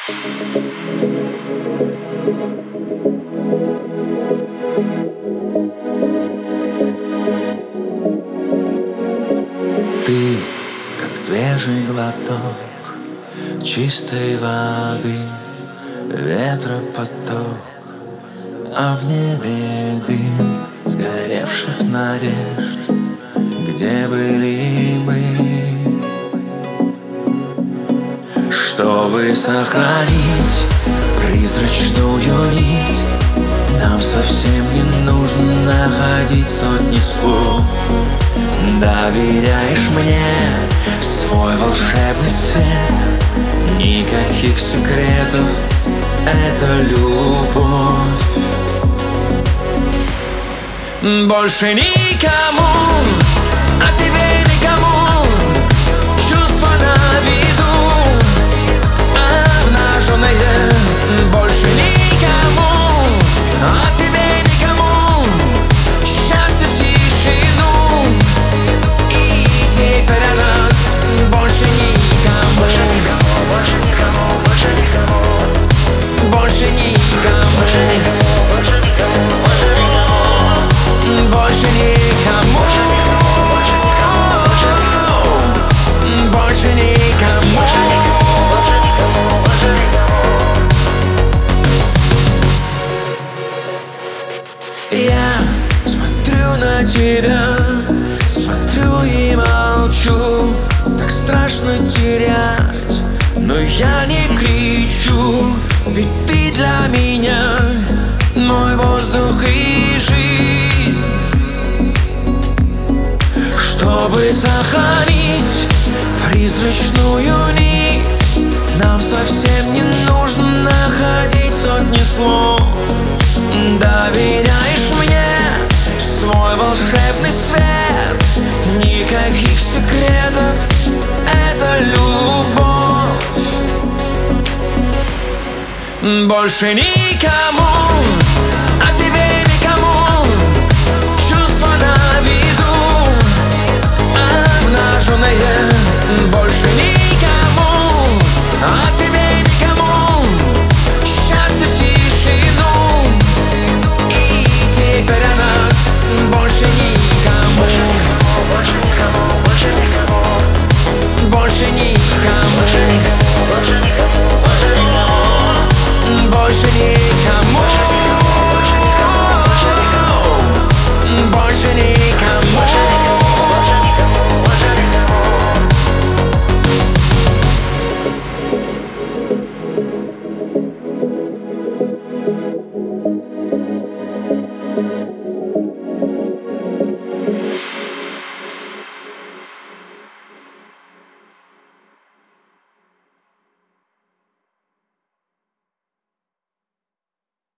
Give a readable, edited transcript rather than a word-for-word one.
Ты, как свежий глоток чистой воды, ветропоток, а в небе дым сгоревших надежд. Где были мы, чтобы сохранить призрачную нить? Нам совсем не нужно находить сотни слов. Доверяешь мне свой волшебный свет, никаких секретов, это любовь. Больше никому, а тебе никому, чувства на виду, обнаженные. Больше никому, а тебе никому, счастье в тишину. И теперь о нас больше никому, больше никому, больше никому, больше никому, больше никому, больше никому, больше никому, больше никому, больше никому, больше никому. Я смотрю на тебя, смотрю и молчу. Так страшно терять, но я не кричу. Ведь ты для меня мой воздух и жизнь. Чтобы сохранить призрачную нить, нам совсем не нужно находить сотни слов. Доверяешь мне свой волшебный свет, никаких секретов, это любовь. Больше никому, а тебе никому, чувства на виду, обнаженные. Больше никому.